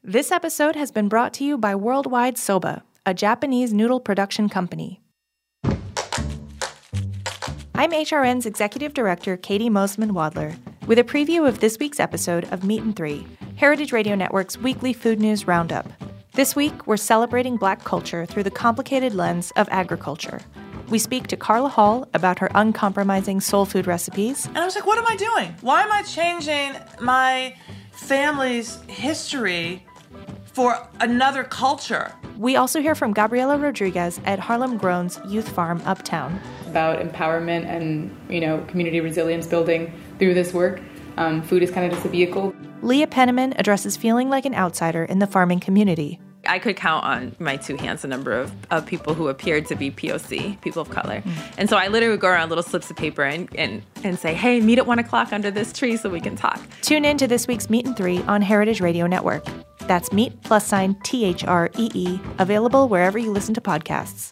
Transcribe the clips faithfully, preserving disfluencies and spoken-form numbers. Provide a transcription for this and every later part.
This episode has been brought to you by Worldwide Soba, a Japanese noodle production company. I'm H R N's Executive Director, Katie Mosman-Wadler, with a preview of this week's episode of Meat and Three, Heritage Radio Network's weekly food news roundup. This week, we're celebrating Black culture through the complicated lens of agriculture. We speak to Carla Hall about her uncompromising soul food recipes. And I was like, what am I doing? Why am I changing my family's history for another culture? We also hear from Gabriela Rodriguez at Harlem Grown's Youth Farm Uptown. About empowerment and, you know, community resilience building through this work. Um, food is kind of just a vehicle. Leah Penniman addresses feeling like an outsider in the farming community. I could count on my two hands the number of, of people who appeared to be P O C, people of color. Mm. And so I literally would go around little slips of paper and, and, and say, hey, meet at one o'clock under this tree so we can talk. Tune in to this week's Meat and Three on Heritage Radio Network. That's Meat plus sign T H R E E, available wherever you listen to podcasts.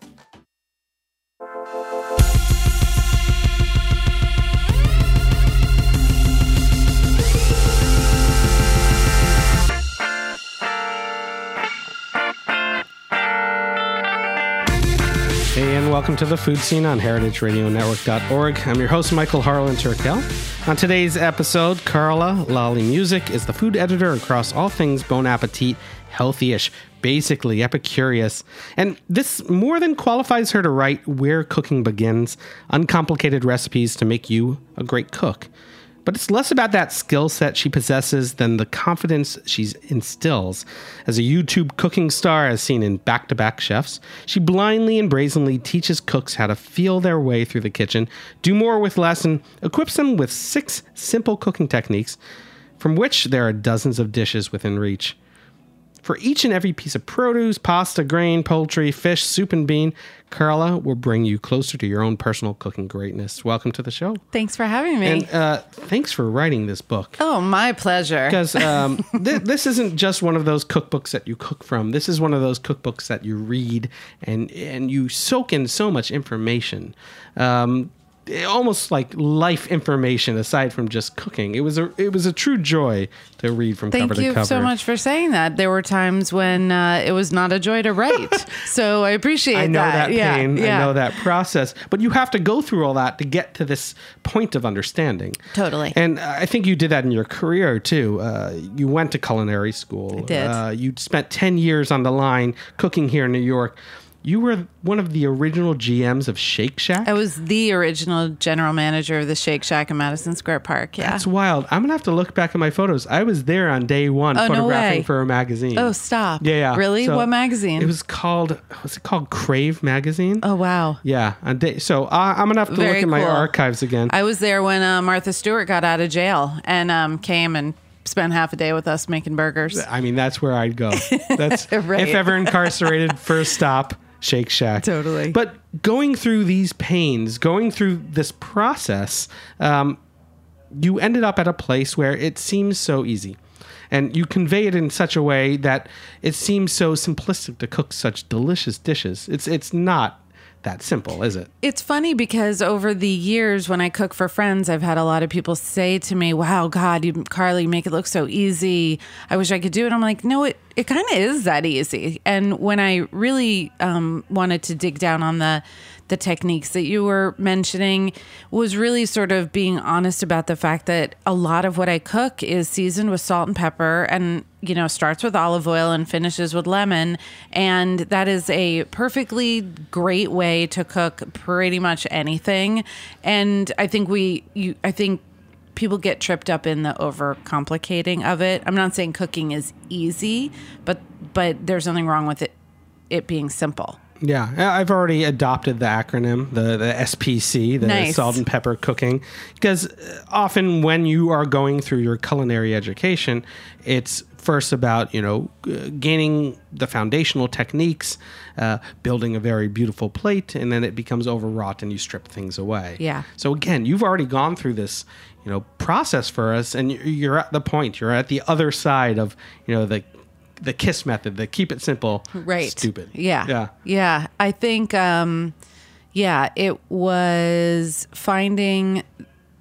Hey, and welcome to the Food Scene on heritage radio network dot org. I'm your host, Michael Harlan Turkel. On today's episode, Carla Lolly Music is the food editor across all things Bon Appetit, healthy-ish, basically epicurious. And this more than qualifies her to write Where Cooking Begins, uncomplicated recipes to make you a great cook. But it's less about that skill set she possesses than the confidence she instills. As a YouTube cooking star, as seen in Back-to-Back Chefs, she blindly and brazenly teaches cooks how to feel their way through the kitchen, do more with less, and equips them with six simple cooking techniques, from which there are dozens of dishes within reach. For each and every piece of produce, pasta, grain, poultry, fish, soup, and bean, Carla will bring you closer to your own personal cooking greatness. Welcome to the show. Thanks for having me. And uh, thanks for writing this book. Oh, my pleasure. Because um, th- this isn't just one of those cookbooks that you cook from. This is one of those cookbooks that you read and, and you soak in so much information. Um Almost like life information aside from just cooking. It was a it was a true joy to read from Thank cover to cover. Thank you so much for saying that. There were times when uh, it was not a joy to write. So I appreciate that. I know that, that yeah, pain. Yeah. I know that process. But you have to go through all that to get to this point of understanding. Totally. And I think you did that in your career too. Uh, you went to culinary school. I did. Uh, you spent ten years on the line cooking here in New York. You were one of the original G Ms of Shake Shack? I was the original general manager of the Shake Shack in Madison Square Park, yeah. That's wild. I'm going to have to look back at my photos. I was there on day one oh, photographing no way. for a magazine. Oh, stop. Yeah, yeah. Really? So what magazine? It was called, was it called Crave Magazine? Oh, wow. Yeah. On day, so uh, I'm going to have to Very look at cool. my archives again. I was there when uh, Martha Stewart got out of jail and um, came and spent half a day with us making burgers. I mean, that's where I'd go. That's right. If ever incarcerated, first stop. Shake Shack. Totally. But going through these pains, going through this process, um, you ended up at a place where it seems so easy. And you convey it in such a way that it seems so simplistic to cook such delicious dishes. It's it's not that simple, is it? It's funny because over the years when I cook for friends, I've had a lot of people say to me, wow, God, you, Carly, you make it look so easy. I wish I could do it. I'm like, no, it, it kind of is that easy. And when I really um, wanted to dig down on the the techniques that you were mentioning was really sort of being honest about the fact that a lot of what I cook is seasoned with salt and pepper and, you know, starts with olive oil and finishes with lemon. And that is a perfectly great way to cook pretty much anything. And I think we, you, I think people get tripped up in the overcomplicating of it. I'm not saying cooking is easy, but, but there's nothing wrong with it, it being simple. Yeah, I've already adopted the acronym, the, the S P C, the nice. Salt and Pepper Cooking, because often when you are going through your culinary education, it's first about, you know, gaining the foundational techniques, uh, building a very beautiful plate, and then it becomes overwrought and you strip things away. Yeah. So again, you've already gone through this, you know, process for us, and you're at the point, you're at the other side of, you know, the the KISS method, the keep it simple, right. stupid. Yeah. Yeah. Yeah. I think, um, yeah, it was finding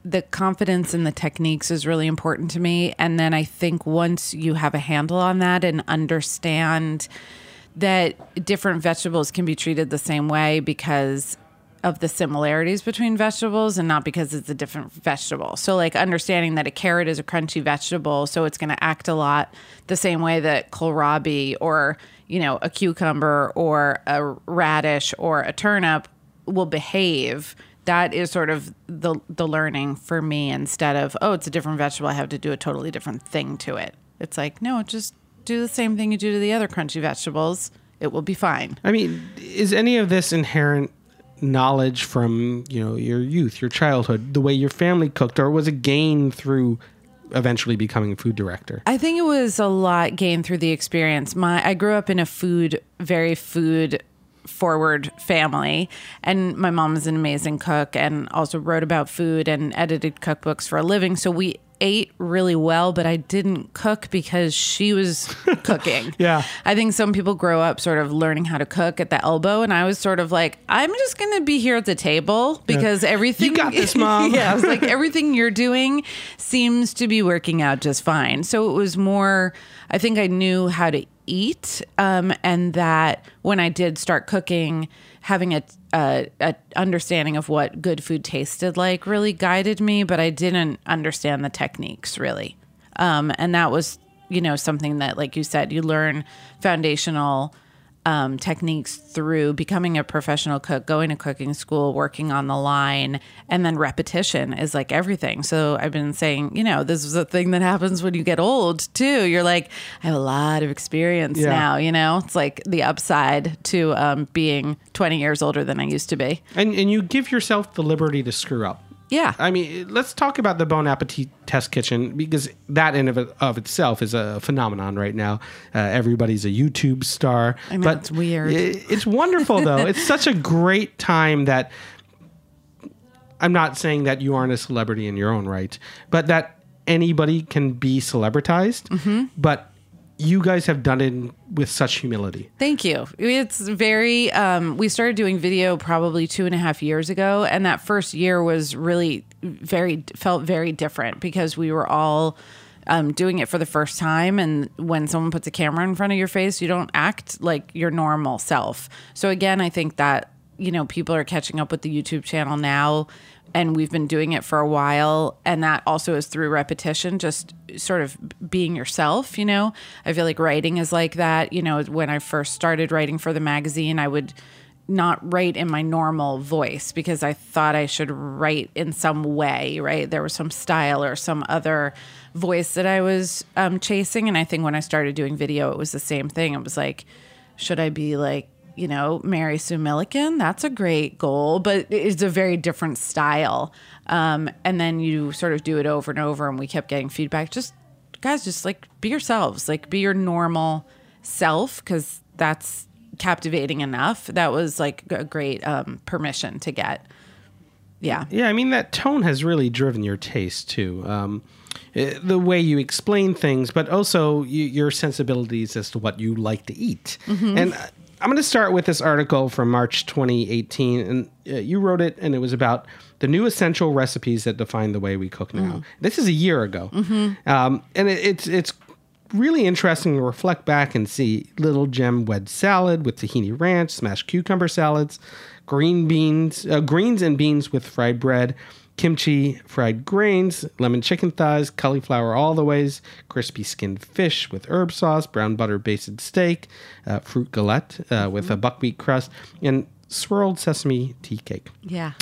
the confidence in the techniques is really important to me. And then I think once you have a handle on that and understand that different vegetables can be treated the same way because of the similarities between vegetables and not because it's a different vegetable. So like understanding that a carrot is a crunchy vegetable, so it's going to act a lot the same way that kohlrabi or, you know, a cucumber or a radish or a turnip will behave. That is sort of the the learning for me, instead of, oh, it's a different vegetable, I have to do a totally different thing to it. It's like, no, just do the same thing you do to the other crunchy vegetables. It will be fine. I mean, is any of this inherent knowledge from, you know, your youth, your childhood, the way your family cooked, or was it gained through eventually becoming a food director? I think it was a lot gained through the experience. My I grew up in a food, very food forward family, and my mom is an amazing cook and also wrote about food and edited cookbooks for a living. So we ate really well, but I didn't cook because she was cooking. Yeah. I think some people grow up sort of learning how to cook at the elbow, and I was sort of like, I'm just going to be here at the table because yeah. everything... You got this, Mom. Yeah, I was like, everything you're doing seems to be working out just fine. So it was more, I think I knew how to eat, um, and that when I did start cooking, having a, a, a understanding of what good food tasted like really guided me, but I didn't understand the techniques really. Um, and that was, you know, something that, like you said, you learn foundational um, techniques through becoming a professional cook, going to cooking school, working on the line, and then repetition is like everything. So I've been saying, you know, this is a thing that happens when you get old too. You're like, I have a lot of experience yeah. now, you know, it's like the upside to um, being twenty years older than I used to be. And and you give yourself the liberty to screw up. Yeah. I mean, let's talk about the Bon Appetit Test Kitchen, because that in of, it, of itself is a phenomenon right now. Uh, everybody's a YouTube star. I know, but it's weird. It, it's wonderful, though. It's such a great time that I'm not saying that you aren't a celebrity in your own right, but that anybody can be celebritized. Mm-hmm. But you guys have done it with such humility. Thank you. It's very, um, we started doing video probably two and a half years ago. And that first year was really very, felt very different because we were all um, doing it for the first time. And when someone puts a camera in front of your face, you don't act like your normal self. So again, I think that, you know, people are catching up with the YouTube channel now, and we've been doing it for a while. And that also is through repetition, just sort of being yourself, you know? I feel like writing is like that. You know, when I first started writing for the magazine, I would not write in my normal voice because I thought I should write in some way, right? There was some style or some other voice that I was um, chasing. And I think when I started doing video, it was the same thing. It was like, should I be like, you know, Mary Sue Milliken? That's a great goal, but it's a very different style. Um, and then you sort of do it over and over, and we kept getting feedback. Just, guys, just like be yourselves, like be your normal self, because that's captivating enough. That was like a great um, permission to get. Yeah. Yeah, I mean, that tone has really driven your taste, too. Um, the way you explain things, but also you, your sensibilities as to what you like to eat. Mm-hmm. And I'm going to start with this article from March twenty eighteen, and uh, you wrote it, and it was about the new essential recipes that define the way we cook now. Mm. This is a year ago. Mm-hmm. Um, and it, it's it's really interesting to reflect back and see Little Gem wedge salad with tahini ranch, smashed cucumber salads, green beans, uh, greens and beans with fried bread, kimchi, fried grains, lemon chicken thighs, cauliflower all the ways, crispy skinned fish with herb sauce, brown butter basted steak, uh, fruit galette uh, mm-hmm. with a buckwheat crust, and swirled sesame tea cake. Yeah.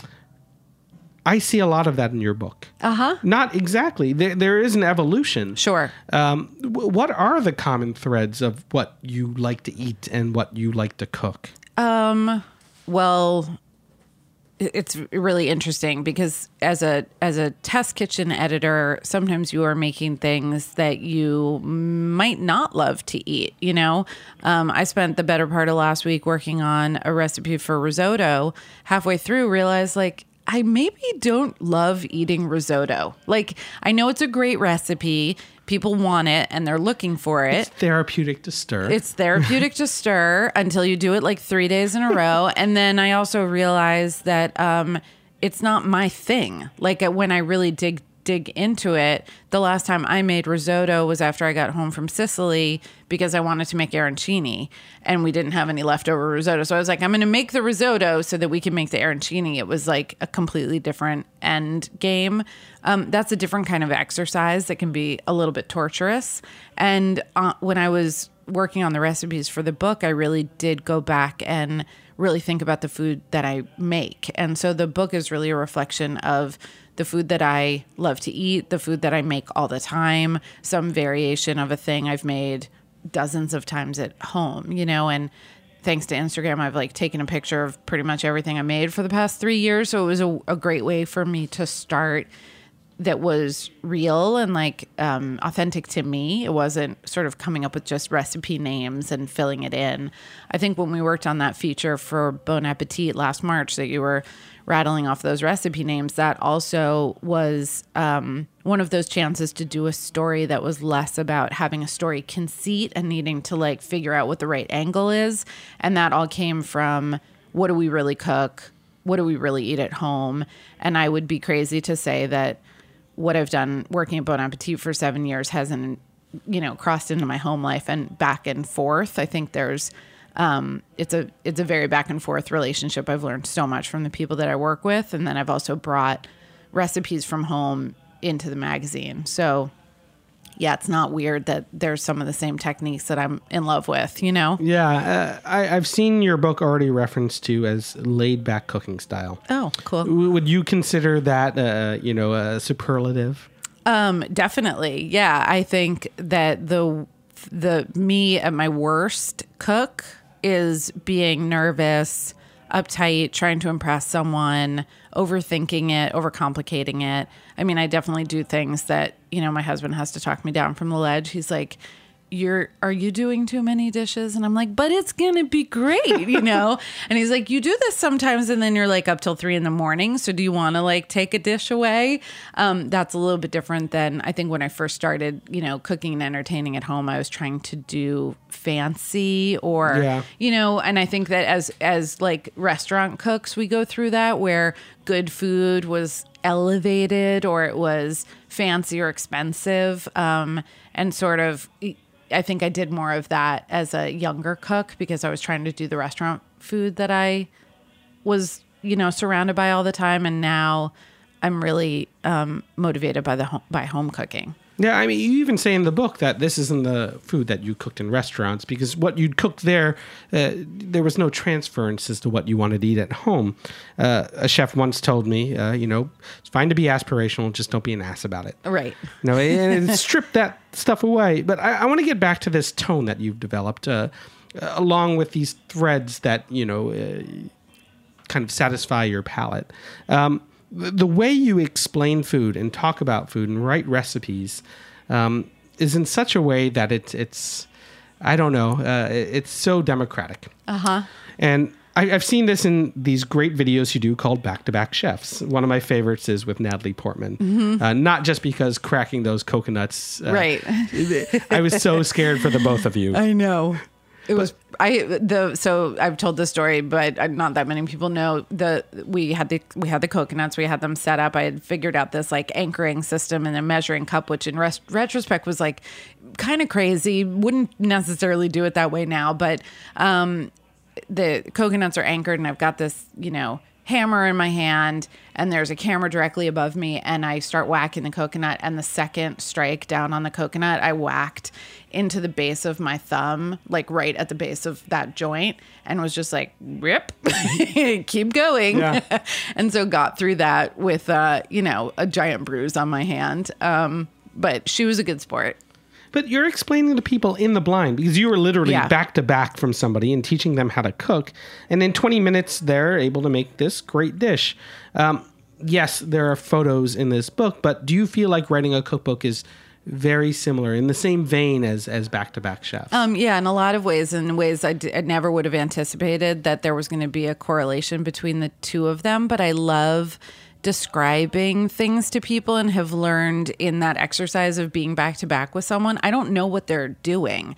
I see a lot of that in your book. Uh-huh. Not exactly. There, there is an evolution. Sure. Um, w- what are the common threads of what you like to eat and what you like to cook? Um, well... It's really interesting because as a as a test kitchen editor, sometimes you are making things that you might not love to eat. You know, um, I spent the better part of last week working on a recipe for risotto. Halfway through, realized like I maybe don't love eating risotto. Like I know it's a great recipe. People want it and they're looking for it. It's therapeutic to stir. It's therapeutic to stir until you do it like three days in a row. And then I also realized that um, it's not my thing. Like uh, when I really dig dig into it, the last time I made risotto was after I got home from Sicily because I wanted to make arancini and we didn't have any leftover risotto. So I was like, I'm going to make the risotto so that we can make the arancini. It was like a completely different end game. Um, that's a different kind of exercise that can be a little bit torturous. And uh, when I was working on the recipes for the book, I really did go back and really think about the food that I make. And so the book is really a reflection of the food that I love to eat, the food that I make all the time, some variation of a thing I've made dozens of times at home, you know, and thanks to Instagram, I've like taken a picture of pretty much everything I made for the past three years. So it was a, a great way for me to start that was real and like um, authentic to me. It wasn't sort of coming up with just recipe names and filling it in. I think when we worked on that feature for Bon Appetit last March that you were rattling off those recipe names, that also was um, one of those chances to do a story that was less about having a story conceit and needing to like figure out what the right angle is. And that all came from what do we really cook? What do we really eat at home? And I would be crazy to say that what I've done working at Bon Appetit for seven years hasn't, you know, crossed into my home life and back and forth. I think there's, um, it's a, it's a very back and forth relationship. I've learned so much from the people that I work with. And then I've also brought recipes from home into the magazine. So yeah, it's not weird that there's some of the same techniques that I'm in love with, you know? Yeah, uh, I, I've seen your book already referenced to as laid-back cooking style. Oh, cool. W- would you consider that, uh, you know, a superlative? Um, definitely. Yeah, I think that the the me at my worst cook is being nervous, uptight, trying to impress someone, overthinking it, overcomplicating it. I mean, I definitely do things that, you know, my husband has to talk me down from the ledge. He's like, you're, are you doing too many dishes? And I'm like, but it's going to be great, you know? And he's like, you do this sometimes and then you're like up till three in the morning. So do you want to like take a dish away? Um, that's a little bit different than I think when I first started, you know, cooking and entertaining at home, I was trying to do fancy or, Yeah. you know, and I think that as, as like restaurant cooks, we go through that where good food was elevated or it was fancy or expensive. Um, and sort of, I think I did more of that as a younger cook because I was trying to do the restaurant food that I was, you know, surrounded by all the time. And now I'm really um, motivated by the home, by home cooking. Yeah, I mean, you even say in the book that this isn't the food that you cooked in restaurants because what you'd cooked there, uh, there was no transference as to what you wanted to eat at home. Uh, a chef once told me, uh, you know, it's fine to be aspirational, just don't be an ass about it. Right. You know, and strip that stuff away. But I, I want to get back to this tone that you've developed, uh, uh, along with these threads that, you know, uh, kind of satisfy your palate. Um, The way you explain food and talk about food and write recipes um, is in such a way that it's, it's I don't know, uh, it's so democratic. Uh-huh. And I, I've seen this in these great videos you do called Back-to-Back Chefs. One of my favorites is with Natalie Portman. Mm-hmm. Uh, not just because cracking those coconuts. Uh, right. I was so scared for the both of you. I know. It was I the so I've told this story, but not that many people know the we had the we had the coconuts, we had them set up. I had figured out this like anchoring system and a measuring cup, which in res- retrospect was like kind of crazy. Wouldn't necessarily do it that way now, but um, the coconuts are anchored, and I've got this, you know, hammer in my hand, and there's a camera directly above me, and I start whacking the coconut, and the second strike down on the coconut, I whacked into the base of my thumb, like right at the base of that joint, and was just like, rip, keep going. Yeah. And so got through that with, uh, you know, a giant bruise on my hand. Um, but she was a good sport. But you're explaining to people in the blind because you were literally Yeah. back to back from somebody and teaching them how to cook. And in twenty minutes, they're able to make this great dish. Um, yes, there are photos in this book, but do you feel like writing a cookbook is very similar in the same vein as, as Back-to-Back Chefs? Um, yeah, in a lot of ways, in ways I, d- I never would have anticipated that there was going to be a correlation between the two of them. But I love describing things to people and have learned in that exercise of being back to back with someone, I don't know what they're doing.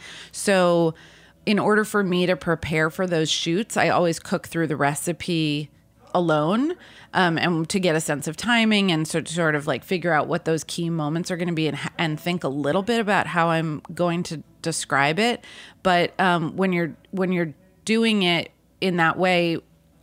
So in order for me to prepare for those shoots, I always cook through the recipe alone um, and to get a sense of timing and sort sort of like figure out what those key moments are going to be and, and think a little bit about how I'm going to describe it. But um, when you're when you're doing it in that way,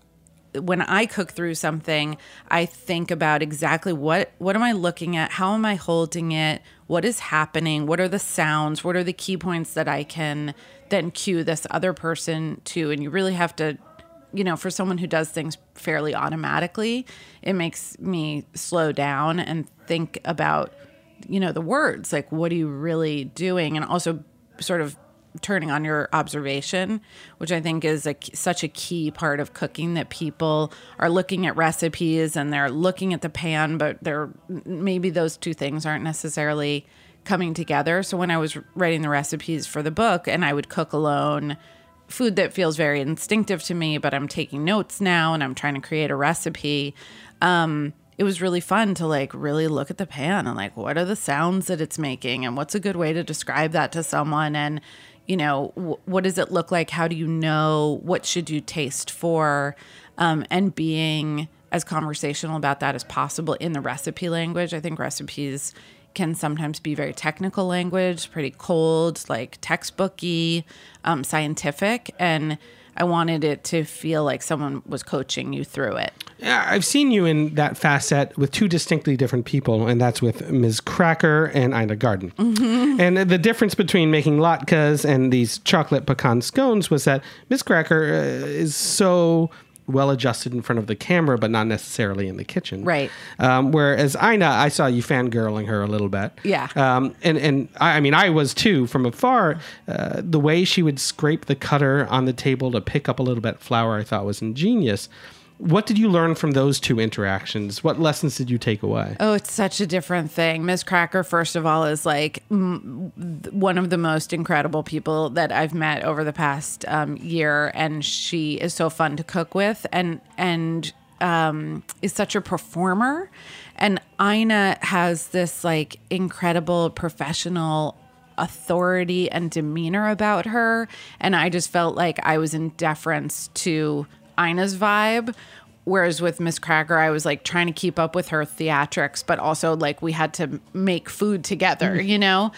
when I cook through something, I think about exactly what what am I looking at? How am I holding it? What is happening? What are the sounds? What are the key points that I can then cue this other person to? And you really have to, you know, for someone who does things fairly automatically, it makes me slow down and think about, you know, the words. Like, what are you really doing? And also sort of turning on your observation, which I think is a, such a key part of cooking, that people are looking at recipes and they're looking at the pan, but they're maybe those two things aren't necessarily coming together. So when I was writing the recipes for the book and I would cook alone, food that feels very instinctive to me, but I'm taking notes now and I'm trying to create a recipe, um, it was really fun to like really look at the pan and like, what are the sounds that it's making and what's a good way to describe that to someone? And you know, w- what does it look like? How do you know? What should you taste for? Um, and being as conversational about that as possible in the recipe language. I think recipes can sometimes be very technical language, pretty cold, like textbooky, um, scientific. And I wanted it to feel like someone was coaching you through it. Yeah, I've seen you in that facet with two distinctly different people, and that's with Miz Cracker and Ina Garten. Mm-hmm. And the difference between making latkes and these chocolate pecan scones was that Miz Cracker uh, is so well adjusted in front of the camera, but not necessarily in the kitchen. Right. Um, whereas Ina, I saw you fangirling her a little bit. Yeah. Um, and and I, I mean, I was too from afar. Uh, the way she would scrape the cutter on the table to pick up a little bit of flour, I thought was ingenious. What did you learn from those two interactions? What lessons did you take away? Oh, it's such a different thing. Miz Cracker, first of all, is like m- one of the most incredible people that I've met over the past um, year, and she is so fun to cook with, and and um, is such a performer. And Ina has this like incredible professional authority and demeanor about her, and I just felt like I was in deference to Ina's vibe, whereas with Miz Cracker, I was like trying to keep up with her theatrics, but also like we had to make food together, mm-hmm. you know?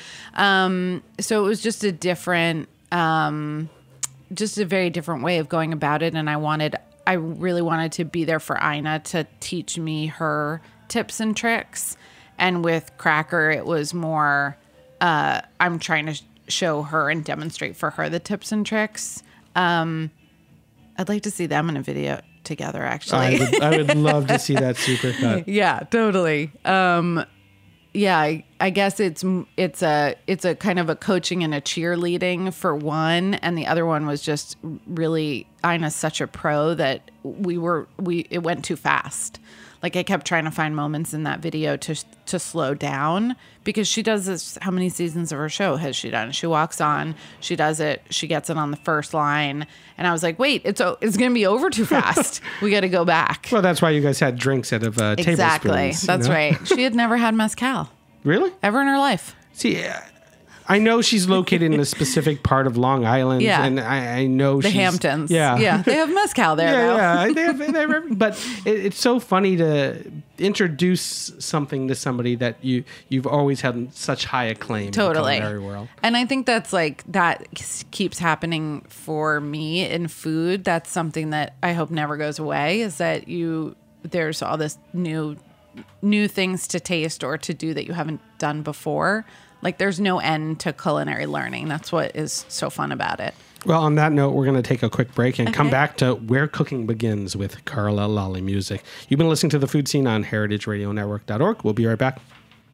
Um, so it was just a different, um, just a very different way of going about it. And I wanted, I really wanted to be there for Ina to teach me her tips and tricks. And with Cracker, it was more, uh, I'm trying to sh- show her and demonstrate for her the tips and tricks. Um, I'd like to see them in a video together, actually. I would, I would love to see that supercut. Yeah, totally. Um, yeah, I, I guess it's it's a it's a kind of a coaching and a cheerleading for one, and the other one was just really Ina's such a pro that we were we it went too fast. Like I kept trying to find moments in that video to to slow down, because she does this. How many seasons of her show has she done? She walks on, she does it, she gets it on the first line, and I was like, wait, it's it's going to be over too fast. We got to go back. Well, that's why you guys had drinks out of uh, exactly. tablespoons. That's you know? right. She had never had mezcal. Really? Ever in her life. See, uh, I know she's located in a specific part of Long Island, yeah. and I, I know the she's... Hamptons. Yeah. Yeah, they have mezcal there, yeah, though. Yeah, they have, they have, but it, it's so funny to introduce something to somebody that you, you've always had such high acclaim totally. in the culinary world. And I think that's like, that keeps happening for me in food. That's something that I hope never goes away, is that you, there's all this new, new things to taste or to do that you haven't done before. Like there's no end to culinary learning. That's what is so fun about it. Well, on that note, we're going to take a quick break and okay. come back to Where Cooking Begins with Carla Lalli Music. You've been listening to The Food Scene on heritage radio network dot org. We'll be right back.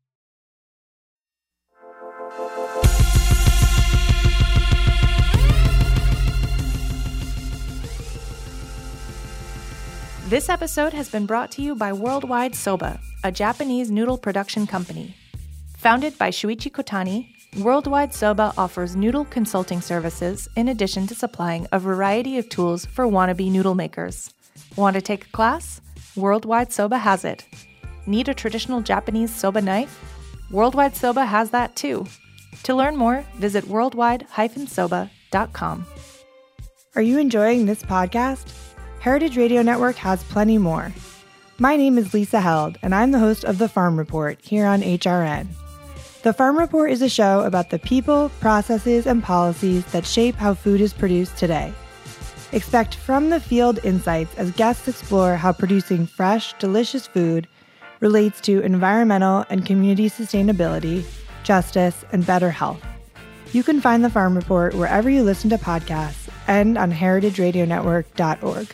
This episode has been brought to you by Worldwide Soba, a Japanese noodle production company. Founded by Shuichi Kotani, Worldwide Soba offers noodle consulting services in addition to supplying a variety of tools for wannabe noodle makers. Want to take a class? Worldwide Soba has it. Need a traditional Japanese soba knife? Worldwide Soba has that too. To learn more, visit worldwide dash soba dot com. Are you enjoying this podcast? Heritage Radio Network has plenty more. My name is Lisa Held, and I'm the host of The Farm Report here on H R N. The Farm Report is a show about the people, processes, and policies that shape how food is produced today. Expect from-the-field insights as guests explore how producing fresh, delicious food relates to environmental and community sustainability, justice, and better health. You can find The Farm Report wherever you listen to podcasts and on heritage radio network dot org.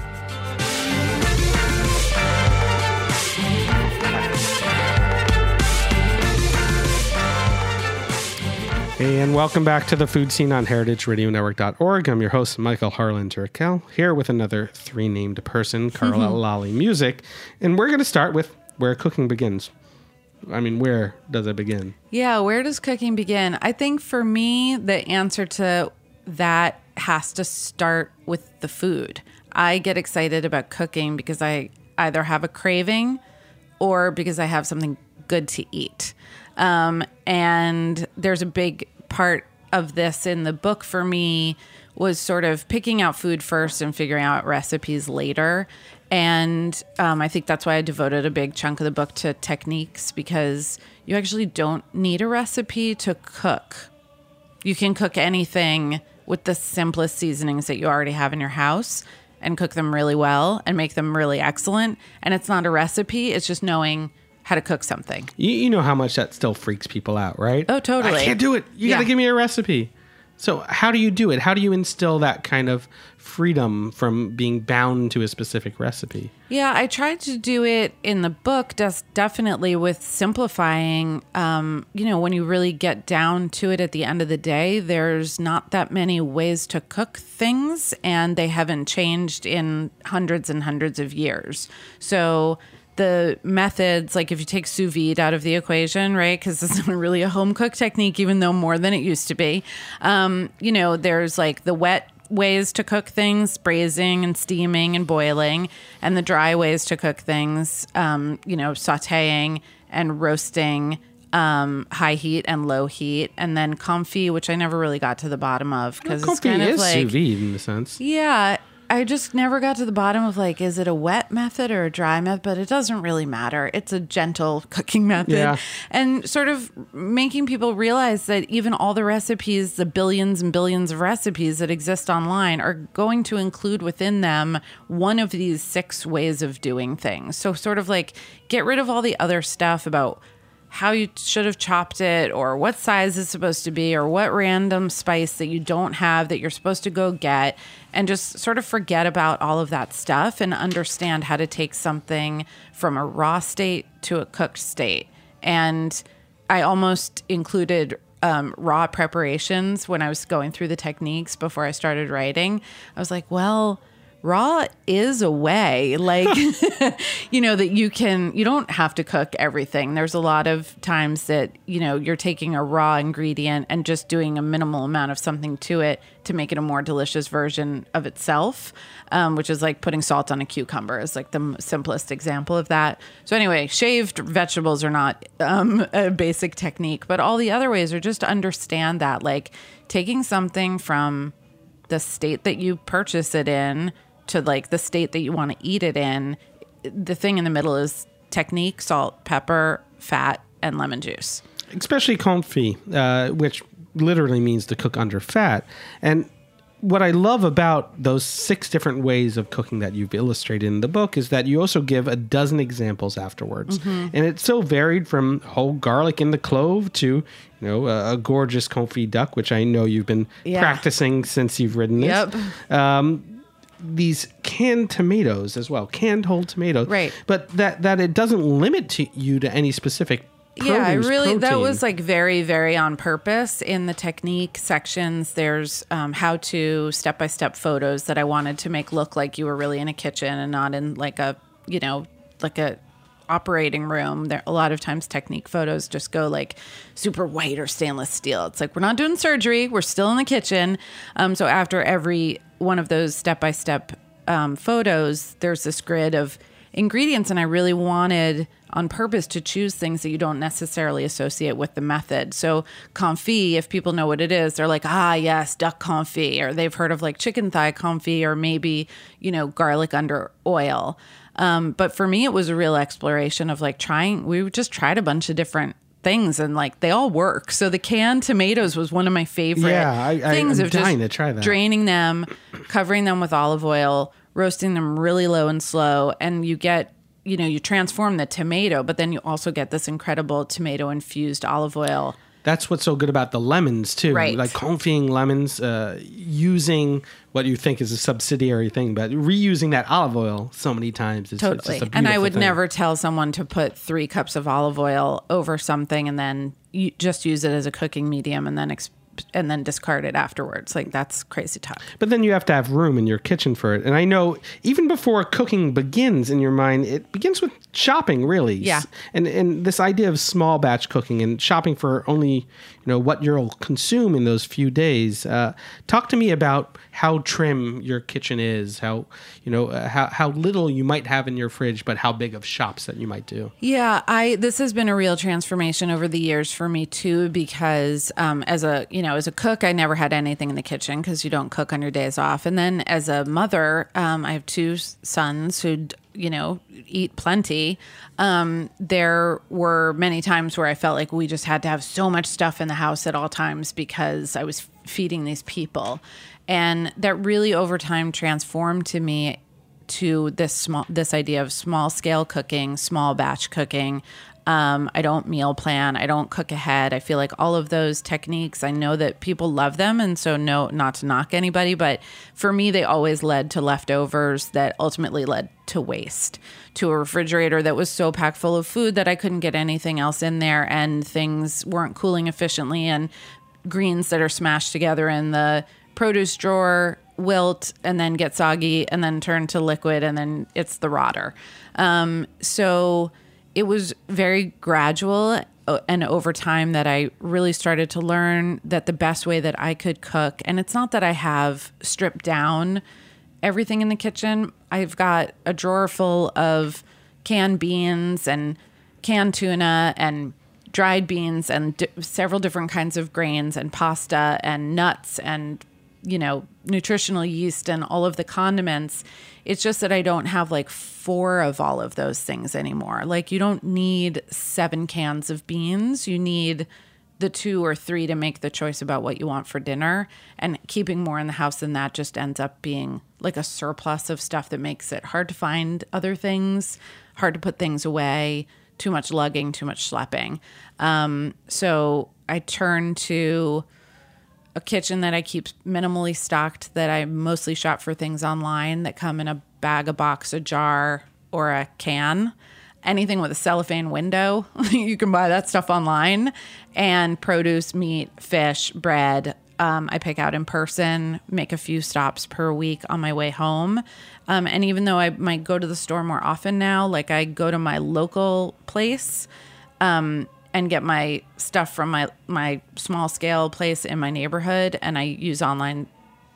Hey, and welcome back to the Food Scene on heritage radio network dot org. I'm your host, Michael Harlan Turkel, here with another three-named person, Carla Lalli Music. And we're going to start with where cooking begins. I mean, where does it begin? Yeah, where does cooking begin? I think for me, the answer to that has to start with the food. I get excited about cooking because I either have a craving or because I have something good to eat. Um, and there's a big part of this in the book for me was sort of picking out food first and figuring out recipes later. And um, I think that's why I devoted a big chunk of the book to techniques, because you actually don't need a recipe to cook. You can cook anything with the simplest seasonings that you already have in your house and cook them really well and make them really excellent. And it's not a recipe. It's just knowing how to cook something. You, you know how much that still freaks people out, right? Oh, totally. I can't do it. You Yeah. got to give me a recipe. So how do you do it? How do you instill that kind of freedom from being bound to a specific recipe? Yeah, I tried to do it in the book, just definitely with simplifying. Um, you know, when you really get down to it at the end of the day, there's not that many ways to cook things, and they haven't changed in hundreds and hundreds of years. So the methods, like if you take sous vide out of the equation, right, because this isn't really a home cook technique, even though more than it used to be, um, you know, there's like the wet ways to cook things, braising and steaming and boiling, and the dry ways to cook things, um, you know, sauteing and roasting, um, high heat and low heat, and then confit, which I never really got to the bottom of because Well, it's kind confit of is like sous vide in a sense. yeah. I just never got to the bottom of like, is it a wet method or a dry method? But it doesn't really matter. It's a gentle cooking method. Yeah. And sort of making people realize that even all the recipes, the billions and billions of recipes that exist online are going to include within them one of these six ways of doing things. So sort of like get rid of all the other stuff about how you should have chopped it or what size it's supposed to be or what random spice that you don't have that you're supposed to go get, and just sort of forget about all of that stuff and understand how to take something from a raw state to a cooked state. And I almost included um, raw preparations when I was going through the techniques before I started writing. I was like, well, raw is a way, like, you know, that you can, you don't have to cook everything. There's a lot of times that, you know, you're taking a raw ingredient and just doing a minimal amount of something to it to make it a more delicious version of itself, um, which is like putting salt on a cucumber is like the m- simplest example of that. So anyway, shaved vegetables are not um, a basic technique, but all the other ways are just to understand that, like taking something from the state that you purchase it in to like the state that you want to eat it in. The thing in the middle is technique, salt, pepper, fat, and lemon juice. Especially confit, uh, which literally means to cook under fat. And what I love about those six different ways of cooking that you've illustrated in the book is that you also give a dozen examples afterwards. Mm-hmm. And it's so varied from whole garlic in the clove to, you know, a, a gorgeous confit duck, which I know you've been yeah. practicing since you've written this. Yep. Um, these canned tomatoes as well, canned whole tomatoes. Right. But that, that it doesn't limit to you to any specific produce, yeah, I really, protein. that was like very, very on purpose. In the technique sections, there's um, how to step-by-step photos that I wanted to make look like you were really in a kitchen and not in like a, you know, like a operating room. There, a lot of times technique photos just go like super white or stainless steel. It's like, we're not doing surgery. We're still in the kitchen. Um, so after every one of those step-by-step um, photos, there's this grid of ingredients. And I really wanted on purpose to choose things that you don't necessarily associate with the method. So confit, if people know what it is, they're like, ah, yes, duck confit, or they've heard of like chicken thigh confit, or maybe, you know, garlic under oil. Um, but for me, it was a real exploration of like trying, we just tried a bunch of different things and like they all work. So the canned tomatoes was one of my favorite yeah, I, I, things I'm of just dying to try that. Draining them, covering them with olive oil, roasting them really low and slow. And you get, you know, you transform the tomato, but then you also get this incredible tomato infused olive oil. That's what's so good about the lemons too. Right. Like confiting lemons, uh, using what you think is a subsidiary thing, but reusing that olive oil so many times. Is, Totally. It's just a And I beautiful would thing. never tell someone to put three cups of olive oil over something and then you just use it as a cooking medium and then exp- and then discard it afterwards. Like that's crazy talk. But then you have to have room in your kitchen for it. And I know even before cooking begins in your mind, it begins with shopping, really. Yeah. And and this idea of small batch cooking and shopping for only, you know, what you'll consume in those few days. Uh, talk to me about how trim your kitchen is, how, you know, uh, how, how little you might have in your fridge, but how big of shops that you might do. Yeah, I this has been a real transformation over the years for me too, because um, as a you know as a cook, I never had anything in the kitchen because you don't cook on your days off. And then as a mother, um, I have two sons who you know eat plenty. Um, there were many times where I felt like we just had to have so much stuff in the house at all times because I was feeding these people. And that really over time transformed to me to this small, this idea of small scale cooking, small batch cooking. Um, I don't meal plan. I don't cook ahead. I feel like all of those techniques, I know that people love them. And so no, not to knock anybody, but for me, they always led to leftovers that ultimately led to waste, to a refrigerator that was so packed full of food that I couldn't get anything else in there and things weren't cooling efficiently and greens that are smashed together in the produce drawer wilt and then get soggy and then turn to liquid and then it's the rotter. Um, so it was very gradual and over time that I really started to learn that the best way that I could cook, and it's not that I have stripped down everything in the kitchen. I've got a drawer full of canned beans and canned tuna and dried beans and d- several different kinds of grains and pasta and nuts and you know, nutritional yeast and all of the condiments. It's just that I don't have like four of all of those things anymore. Like you don't need seven cans of beans. You need the two or three to make the choice about what you want for dinner. And keeping more in the house than that just ends up being like a surplus of stuff that makes it hard to find other things, hard to put things away, too much lugging, too much schlepping. Um, so I turn to a kitchen that I keep minimally stocked, that I mostly shop for things online that come in a bag, a box, a jar, or a can. Anything with a cellophane window, you can buy that stuff online. And produce, meat, fish, bread, um, I pick out in person, make a few stops per week on my way home. Um, and even though I might go to the store more often now, like I go to my local place, um, and get my stuff from my, my small scale place in my neighborhood. And I use online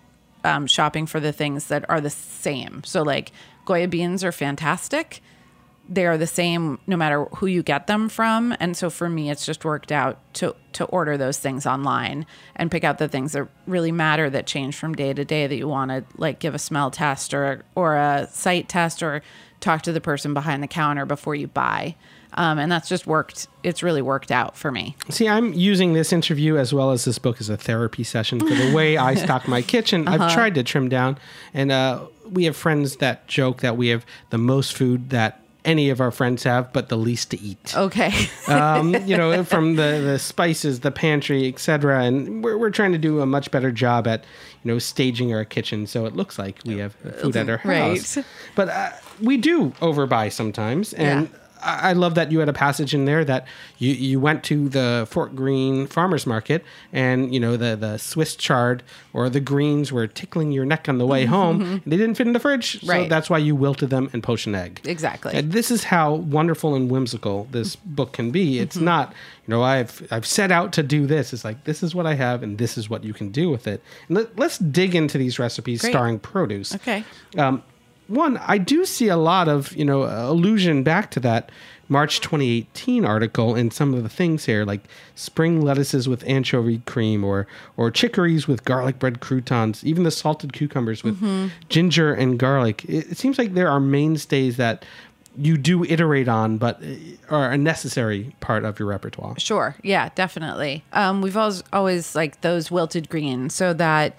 um, shopping for the things that are the same. So like Goya beans are fantastic. They are the same no matter who you get them from. And so for me, it's just worked out to, to order those things online and pick out the things that really matter, that change from day to day, that you want to like give a smell test or, or a sight test or talk to the person behind the counter before you buy. Um, and that's just worked. It's really worked out for me. See, I'm using this interview as well as this book as a therapy session for the way I stock my kitchen. Uh-huh. I've tried to trim down. And uh, we have friends that joke that we have the most food that any of our friends have, but the least to eat. Okay. um, you know, from the, the spices, the pantry, et cetera. And we're, we're trying to do a much better job at, you know, staging our kitchen so it looks like we have food at our house. Right. But uh, we do overbuy sometimes. And yeah. I love that you had a passage in there that you, you went to the Fort Greene Farmers Market and, you know, the, the Swiss chard or the greens were tickling your neck on the way home. And they didn't fit in the fridge. So Right. that's why you wilted them and poached an egg. Exactly. And this is how wonderful and whimsical this book can be. It's not, you know, I've I've set out to do this. It's like, this is what I have and this is what you can do with it. And let, let's dig into these recipes Great. starring produce. Okay. Um, one, I do see a lot of, you know, allusion back to that March twenty eighteen article in some of the things here, like spring lettuces with anchovy cream, or or chicories with garlic bread croutons, even the salted cucumbers with mm-hmm. ginger and garlic. It, it seems like there are mainstays that you do iterate on, but are a necessary part of your repertoire. Sure. Yeah, definitely. Um, we've always, always like those wilted greens, so that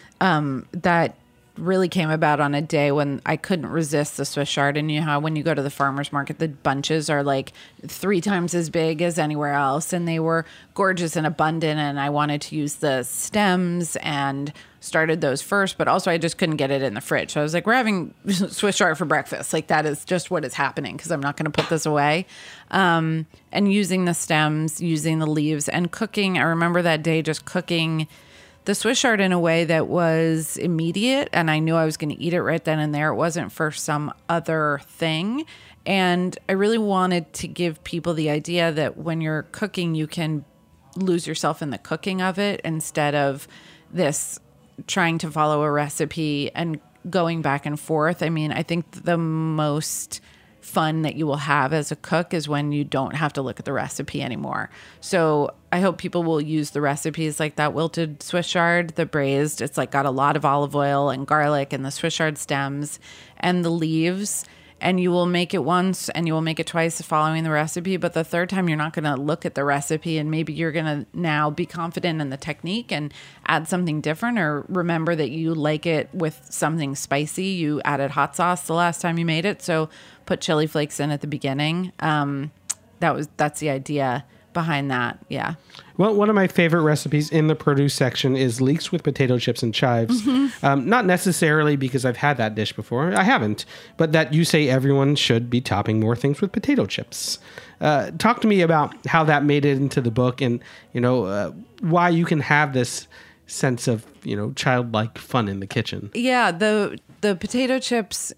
um, that really came about on a day when I couldn't resist the Swiss chard. And you know how when you go to the farmer's market, the bunches are like three times as big as anywhere else. And they were gorgeous and abundant. And I wanted to use the stems and started those first, but also I just couldn't get it in the fridge. So I was like, we're having Swiss chard for breakfast. Like that is just what is happening because I'm not going to put this away. Um, and using the stems, using the leaves and cooking. I remember that day just cooking the Swiss chard in a way that was immediate, and I knew I was going to eat it right then and there. It wasn't for some other thing. And I really wanted to give people the idea that when you're cooking, you can lose yourself in the cooking of it instead of this trying to follow a recipe and going back and forth. I mean, I think the most fun that you will have as a cook is when you don't have to look at the recipe anymore. So I hope people will use the recipes like that wilted Swiss chard, the braised. It's like got a lot of olive oil and garlic and the Swiss chard stems and the leaves. And you will make it once and you will make it twice following the recipe. But the third time, you're not going to look at the recipe and maybe you're going to now be confident in the technique and add something different, or remember that you like it with something spicy. You added hot sauce the last time you made it. So put chili flakes in at the beginning. Um, that was that's the idea behind that. Yeah. Well, one of my favorite recipes in the produce section is leeks with potato chips and chives. Mm-hmm. Um, not necessarily because I've had that dish before. I haven't. But that you say everyone should be topping more things with potato chips. Uh, talk to me about how that made it into the book and, you know, uh, why you can have this sense of, you know, childlike fun in the kitchen. Yeah, the the potato chips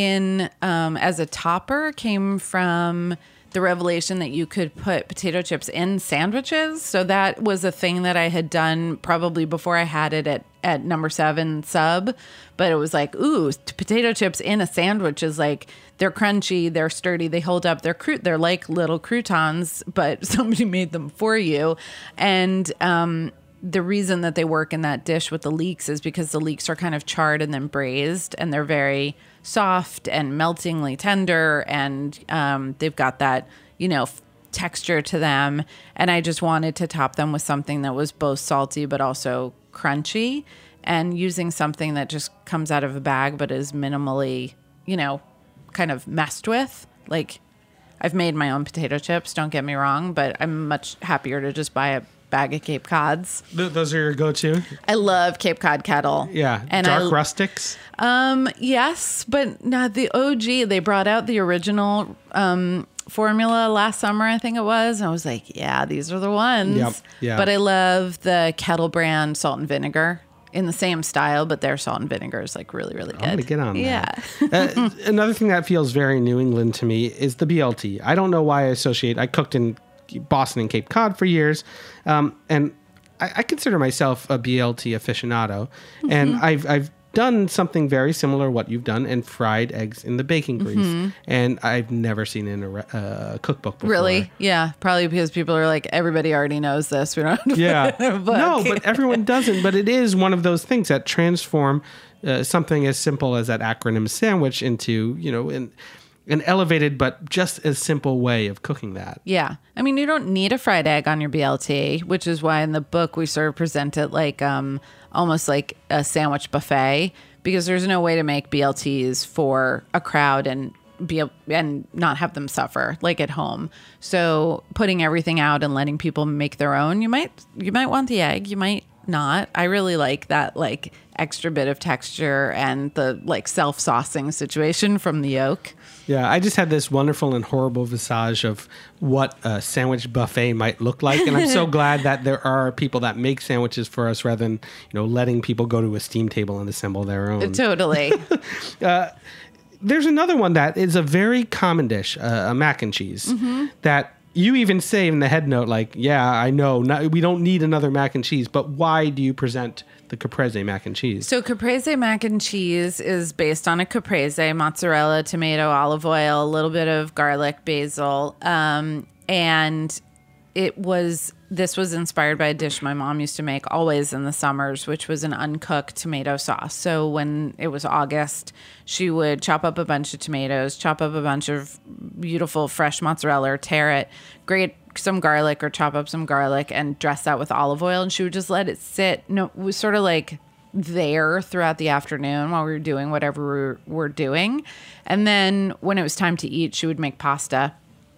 in um, as a topper came from the revelation that you could put potato chips in sandwiches. So that was a thing that I had done probably before I had it at, at number seven sub. But it was like, ooh, potato chips in a sandwich is like, they're crunchy, they're sturdy, they hold up, they're cru- they're like little croutons, but somebody made them for you. And um, the reason that they work in that dish with the leeks is because the leeks are kind of charred and then braised, and they're very soft and meltingly tender, and um, they've got that, you know, f- texture to them. And I just wanted to top them with something that was both salty but also crunchy, and using something that just comes out of a bag but is minimally, you know, kind of messed with. Like, I've made my own potato chips, don't get me wrong, but I'm much happier to just buy a bag of Cape Cods. Th- those are your go-to? I love Cape Cod kettle. Yeah. And Dark I, rustics? Um, yes, but not the O G. They brought out the original um, formula last summer, I think it was. And I was like, yeah, these are the ones. Yep. Yeah. But I love the Kettle brand salt and vinegar in the same style, but their salt and vinegar is like really, really good. I'm going to get on that. Yeah. uh, another thing that feels very New England to me is the B L T. I don't know why I associate, I cooked in Boston and Cape Cod for years. Um, and I, I consider myself a B L T aficionado. Mm-hmm. And I've, I've done something very similar what you've done and fried eggs in the baking grease. Mm-hmm. And I've never seen it in a uh, cookbook before. Really? Yeah. Probably because people are like, everybody already knows this. We don't have to yeah. put it in a book. No, but everyone doesn't. But it is one of those things that transform uh, something as simple as that acronym sandwich into, you know, an, an elevated but just as simple way of cooking that. Yeah. I mean, you don't need a fried egg on your B L T, which is why in the book we sort of present it like um, almost like a sandwich buffet, because there's no way to make B L Ts for a crowd and be able, and not have them suffer like at home. So putting everything out and letting people make their own, you might you might want the egg, you might not. I really like that like extra bit of texture and the like self-saucing situation from the yolk. Yeah, I just had this wonderful and horrible visage of what a sandwich buffet might look like. And I'm so glad that there are people that make sandwiches for us rather than, you know, letting people go to a steam table and assemble their own. Totally. uh, there's another one that is a very common dish, uh, a mac and cheese, mm-hmm. that you even say in the head note, like, yeah, I know, not, we don't need another mac and cheese, but why do you present the caprese mac and cheese. So caprese mac and cheese is based on a caprese, mozzarella, tomato, olive oil, a little bit of garlic, basil, um, and it was. This was inspired by a dish my mom used to make always in the summers, which was an uncooked tomato sauce. So when it was August, she would chop up a bunch of tomatoes, chop up a bunch of beautiful fresh mozzarella or tear it, grate some garlic or chop up some garlic and dress that with olive oil. And she would just let it sit. No, it was sort of like there throughout the afternoon while we were doing whatever we were, were doing. And then when it was time to eat, she would make pasta,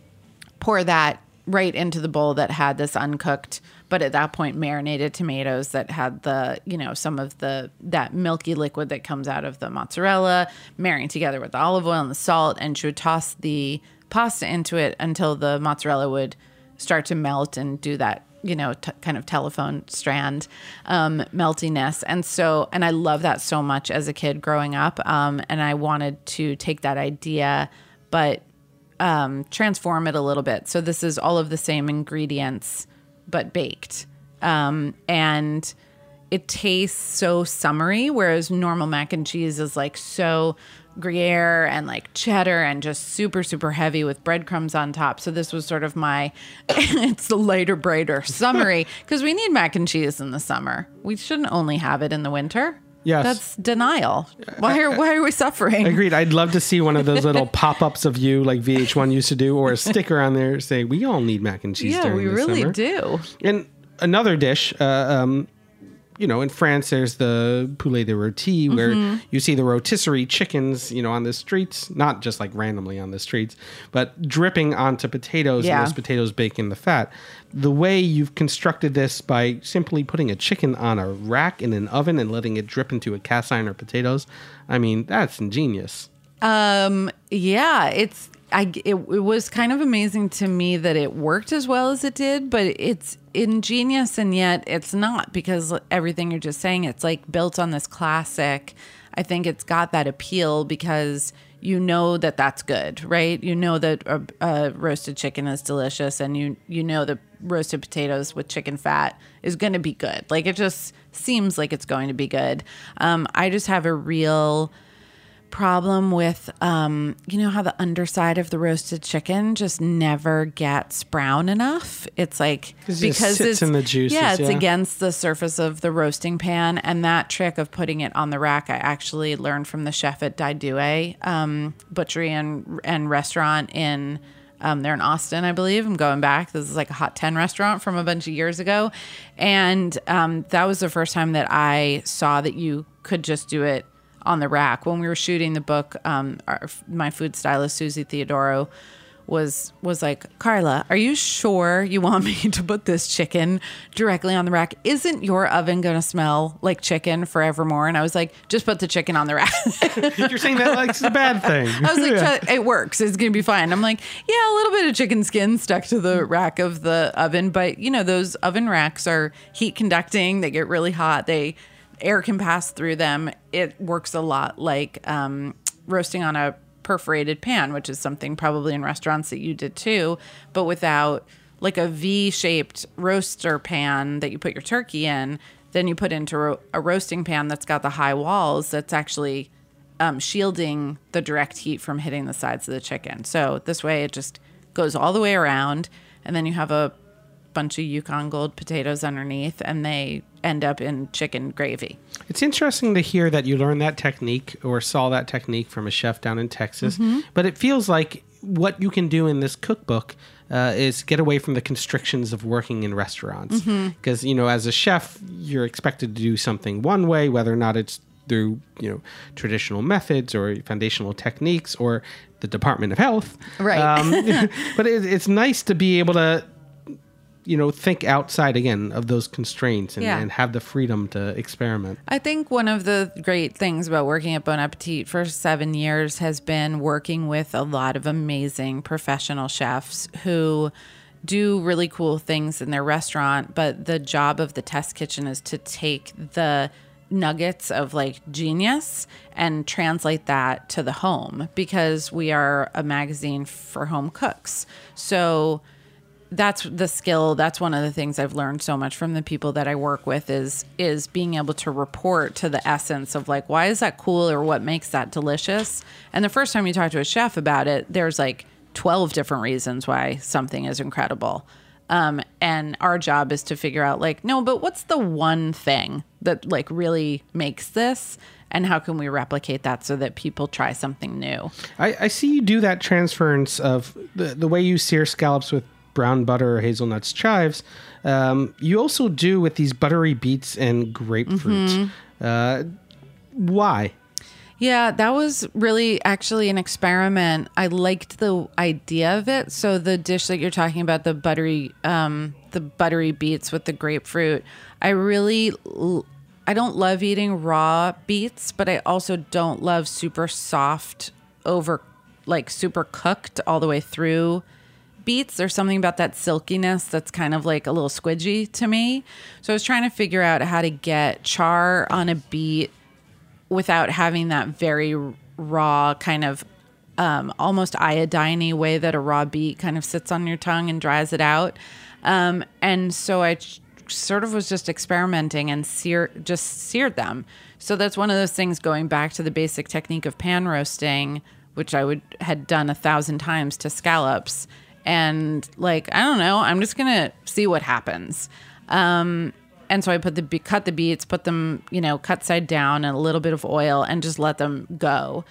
pour that right into the bowl that had this uncooked, but at that point marinated tomatoes that had the, you know, some of the, that milky liquid that comes out of the mozzarella, marrying together with the olive oil and the salt. And she would toss the pasta into it until the mozzarella would start to melt and do that, you know, t- kind of telephone strand um, meltiness. And so, and I love that so much as a kid growing up. Um, and I wanted to take that idea, but Um, transform it a little bit. So this is all of the same ingredients, but baked. Um, and it tastes so summery, whereas normal mac and cheese is like so Gruyere and like cheddar and just super, super heavy with breadcrumbs on top. So this was sort of my, it's the lighter, brighter, summery, because we need mac and cheese in the summer. We shouldn't only have it in the winter. Yes. That's denial. Why are, why are we suffering? Agreed. I'd love to see one of those little pop-ups of you like V H one used to do, or a sticker on there saying, we all need mac and cheese Yeah, during we the really summer. do. And another dish, uh, um, you know, in France, there's the poulet de rôti, where Mm-hmm. you see the rotisserie chickens, you know, on the streets, not just like randomly on the streets, but dripping onto potatoes, Yeah. and those potatoes bake in the fat. The way you've constructed this by simply putting a chicken on a rack in an oven and letting it drip into a cast iron or potatoes, I mean, that's ingenious. Um, yeah, it's, I, it, it was kind of amazing to me that it worked as well as it did, but it's ingenious and yet it's not, because everything you're just saying, it's like built on this classic. I think it's got that appeal because you know that that's good, right? You know that a, a roasted chicken is delicious, and you, you know that roasted potatoes with chicken fat is going to be good. Like, it just seems like it's going to be good. Um, I just have a real problem with, um, you know how the underside of the roasted chicken just never gets brown enough? It's like, It just sits it's in the juices, yeah, it's yeah. against the surface of the roasting pan. And that trick of putting it on the rack, I actually learned from the chef at Daidue um, Butchery and and Restaurant in Um, they're in Austin, I believe. I'm going back. This is like a Hot ten restaurant from a bunch of years ago. And um, that was the first time that I saw that you could just do it on the rack. When we were shooting the book, um, our, my food stylist, Susie Theodoro, was was like, Carla, are you sure you want me to put this chicken directly on the rack? Isn't your oven going to smell like chicken forevermore? And I was like, just put the chicken on the rack. You're saying that like it's a bad thing. I was like, Yeah. "Try- it works. It's going to be fine. I'm like, yeah, a little bit of chicken skin stuck to the rack of the oven. But, you know, those oven racks are heat conducting. They get really hot. They air can pass through them. It works a lot like um, roasting on a perforated pan, which is something probably in restaurants that you did too, but without like a V-shaped roaster pan that you put your turkey in. Then you put into ro- a roasting pan that's got the high walls that's actually um, shielding the direct heat from hitting the sides of the chicken. So this way it just goes all the way around, and then you have a bunch of Yukon Gold potatoes underneath, and they end up in chicken gravy. It's interesting to hear that you learned that technique or saw that technique from a chef down in Texas, but it feels like what you can do in this cookbook uh, is get away from the constrictions of working in restaurants. Because, you know, as a chef, you're expected to do something one way, whether or not it's through, you know, traditional methods or foundational techniques or the Department of Health. Right. Um, but it, it's nice to be able to, you know, think outside again of those constraints and, Yeah. and have the freedom to experiment. I think one of the great things about working at Bon Appetit for seven years has been working with a lot of amazing professional chefs who do really cool things in their restaurant. But the job of the test kitchen is to take the nuggets of like genius and translate that to the home, because we are a magazine for home cooks. So that's the skill. That's one of the things I've learned so much from the people that I work with is is being able to report to the essence of like, why is that cool or what makes that delicious? And the first time you talk to a chef about it, there's like twelve different reasons why something is incredible. Um, and our job is to figure out like, no, but what's the one thing that like really makes this? And how can we replicate that so that people try something new? I, I see you do that transference of the, the way you sear scallops with brown butter or hazelnuts chives. Um, you also do with these buttery beets and grapefruit. Mm-hmm. Uh, why? Yeah, that was really actually an experiment. I liked the idea of it. So the dish that you're talking about, the buttery, um, the buttery beets with the grapefruit, I really, I don't love eating raw beets, but I also don't love super soft, over, like super cooked all the way through beets. There's something about that silkiness that's kind of like a little squidgy to me. So I was trying to figure out how to get char on a beet without having that very raw kind of um, almost iodine-y way that a raw beet kind of sits on your tongue and dries it out. Um, and so I ch- sort of was just experimenting and sear, just seared them. So that's one of those things going back to the basic technique of pan roasting, which I would had done a thousand times to scallops. And like, I don't know, I'm just going to see what happens. Um And so I put the cut the beets, put them, you know, cut side down and a little bit of oil and just let them go.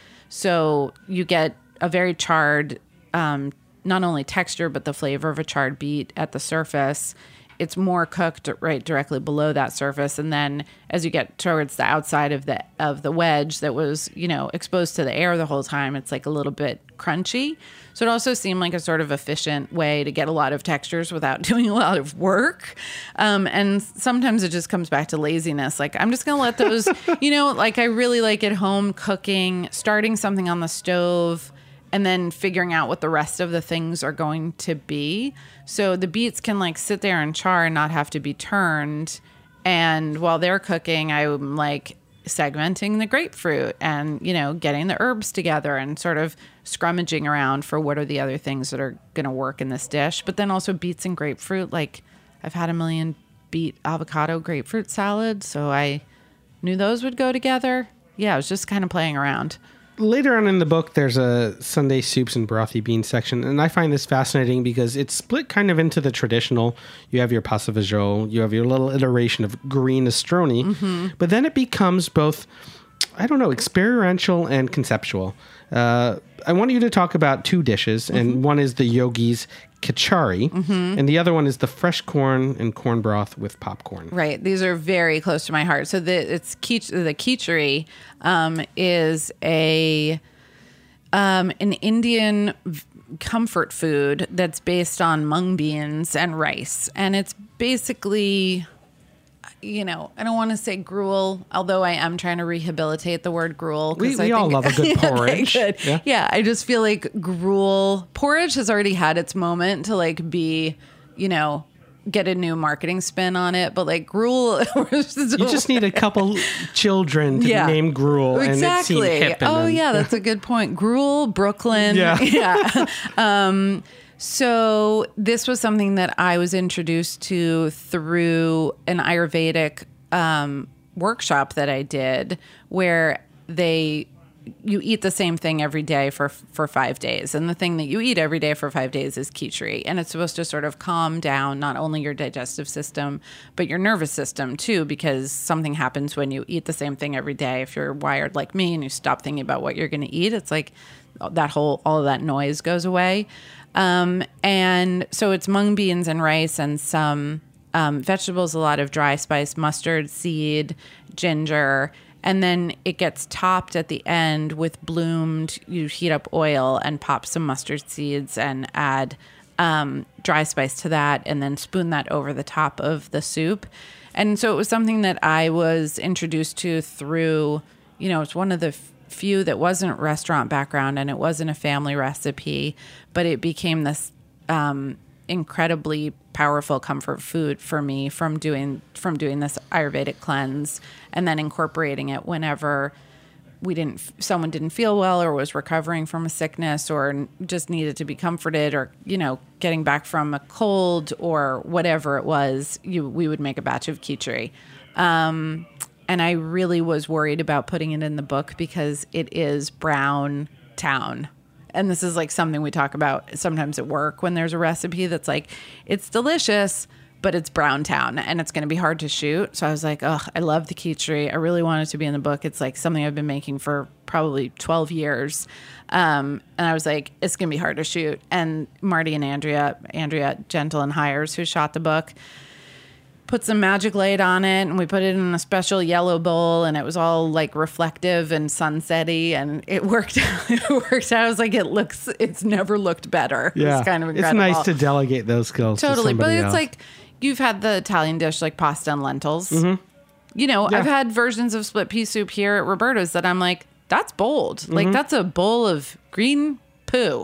So you get a very charred, um, not only texture, but the flavor of a charred beet at the surface. It's more cooked right directly below that surface. And then as you get towards the outside of the of the wedge that was, you know, exposed to the air the whole time, it's like a little bit crunchy. So it also seemed like a sort of efficient way to get a lot of textures without doing a lot of work. Um, and sometimes it just comes back to laziness. Like, I'm just going to let those, you know, like I really like at home cooking, starting something on the stove, and then figuring out what the rest of the things are going to be. So the beets can like sit there and char and not have to be turned. And while they're cooking, I'm like segmenting the grapefruit and, you know, getting the herbs together and sort of scrummaging around for what are the other things that are going to work in this dish. But then also beets and grapefruit. Like I've had a million beet avocado grapefruit salads, so I knew those would go together. Yeah, I was just kind of playing around. Later on in the book, there's a Sunday soups and brothy bean section, and I find this fascinating because it's split kind of into the traditional. You have your pasta vajol, you have your little iteration of green estroni, mm-hmm. but then it becomes both, I don't know, experiential and conceptual. Uh, I want you to talk about two dishes, mm-hmm. and one is the Yogi's Kachari, mm-hmm. and the other one is the fresh corn and corn broth with popcorn. Right. These are very close to my heart. So the it's kich, the khichdi um, is a um, an Indian v- comfort food that's based on mung beans and rice, and it's basically, you know, I don't want to say gruel, although I am trying to rehabilitate the word gruel. We, we I all think, love a good porridge. Okay, good. Yeah. yeah, I just feel like gruel, porridge has already had its moment to like be, you know, get a new marketing spin on it. But like gruel. You just need a couple children to yeah, name gruel exactly. and it seem hip. Oh, then, yeah, that's a good point. Gruel, Brooklyn. Yeah. yeah. Um, So this was something that I was introduced to through an Ayurvedic um, workshop that I did, where they you eat the same thing every day for for five days, and the thing that you eat every day for five days is khichdi, and it's supposed to sort of calm down not only your digestive system but your nervous system too, because something happens when you eat the same thing every day. If you're wired like me and you stop thinking about what you're going to eat, it's like that whole all of that noise goes away. Um, and so it's mung beans and rice and some um, vegetables, a lot of dry spice, mustard seed, ginger, and then it gets topped at the end with bloomed, you heat up oil and pop some mustard seeds and add um, dry spice to that and then spoon that over the top of the soup. And so it was something that I was introduced to through, you know, it's one of the f- few that wasn't restaurant background and it wasn't a family recipe, but it became this um, incredibly powerful comfort food for me from doing from doing this Ayurvedic cleanse and then incorporating it whenever we didn't, someone didn't feel well or was recovering from a sickness or just needed to be comforted or, you know, getting back from a cold or whatever it was, you, we would make a batch of khichdi. Um, and I really was worried about putting it in the book because it is brown town. And this is like something we talk about sometimes at work when there's a recipe that's like, it's delicious, but it's brown town and it's going to be hard to shoot. So I was like, oh, I love the khichdi. I really want it to be in the book. It's like something I've been making for probably twelve years. Um, and I was like, it's going to be hard to shoot. And Marty and Andrea, Andrea Gentle and Hires, who shot the book, put some magic light on it, and we put it in a special yellow bowl, and it was all like reflective and sunsetty, and it worked out. It worked out. I was like, it looks, it's never looked better. Yeah. It's kind of incredible. It's nice to delegate those skills. Totally. To but it's else. like, you've had the Italian dish like pasta and lentils. Mm-hmm. You know, Yeah. I've had versions of split pea soup here at Roberta's that I'm like, that's bold. Mm-hmm. Like, that's a bowl of green poo.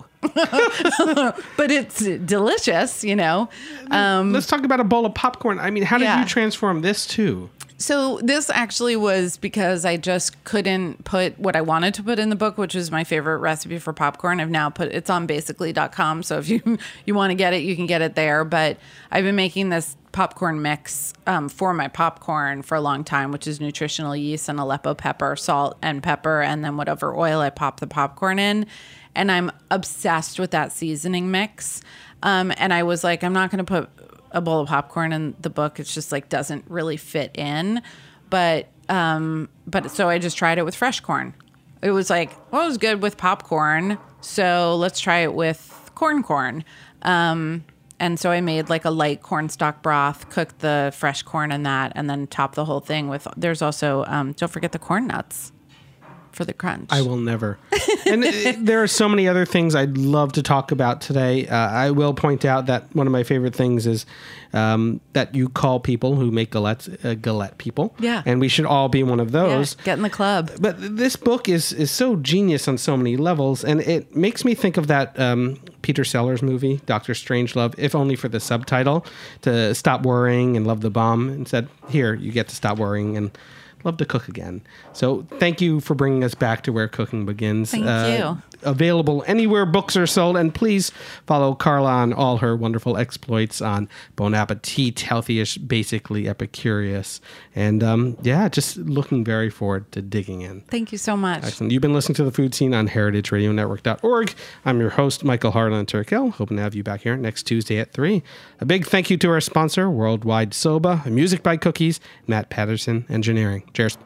But it's delicious, you know. Um, Let's talk about a bowl of popcorn. I mean, how did Yeah. you transform this too? So this actually was because I just couldn't put what I wanted to put in the book, which is my favorite recipe for popcorn. I've now put, it's on basically dot com. So if you, you want to get it, you can get it there. But I've been making this popcorn mix um, for my popcorn for a long time, which is nutritional yeast and Aleppo pepper, salt and pepper, and then whatever oil I pop the popcorn in. And I'm obsessed with that seasoning mix. Um, and I was like, I'm not going to put a bowl of popcorn in the book. It's just like doesn't really fit in. But um, but so I just tried it with fresh corn. It was like, well, it was good with popcorn, so let's try it with corn corn. Um, and so I made like a light cornstalk broth, cooked the fresh corn in that, and then topped the whole thing with, there's also, um, don't forget the corn nuts for the crunch. I will never. And it, there are so many other things I'd love to talk about today. Uh, I will point out that one of my favorite things is um, that you call people who make galettes uh, galette people. Yeah. And we should all be one of those. Yeah, get in the club. But this book is is so genius on so many levels, and it makes me think of that um, Peter Sellers movie, Doctor Strangelove, if only for the subtitle, to stop worrying and love the bomb, and said, here, you get to stop worrying and love to cook again. So thank you for bringing us back to where cooking begins. Thank uh, you. Available anywhere books are sold. And please follow Carla on all her wonderful exploits on Bon Appetit, Healthyish, Basically Epicurious. And um, yeah, just looking very forward to digging in. Thank you so much. Excellent. You've been listening to The Food Scene on heritage radio network dot org. I'm your host, Michael Harlan Turkel. Hoping to have you back here next Tuesday at three. A big thank you to our sponsor, Worldwide Soba, Music by Cookies, Matt Patterson Engineering. Cheers.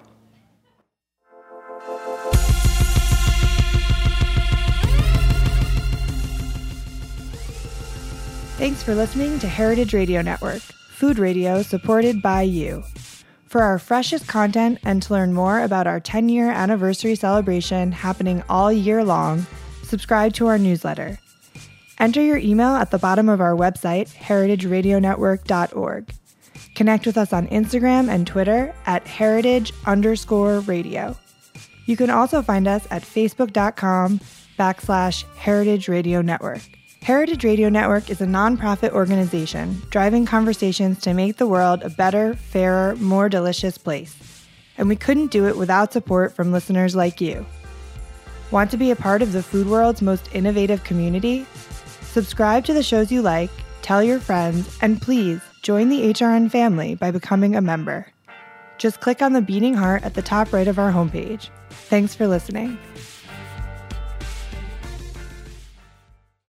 Thanks for listening to Heritage Radio Network, food radio supported by you. For our freshest content and to learn more about our ten-year anniversary celebration happening all year long, subscribe to our newsletter. Enter your email at the bottom of our website, heritage radio network dot org. Connect with us on Instagram and Twitter at heritage underscore radio. You can also find us at facebook.com backslash heritage radio network. Heritage Radio Network is a nonprofit organization driving conversations to make the world a better, fairer, more delicious place. And we couldn't do it without support from listeners like you. Want to be a part of the food world's most innovative community? Subscribe to the shows you like, tell your friends, and please join the H R N family by becoming a member. Just click on the beating heart at the top right of our homepage. Thanks for listening.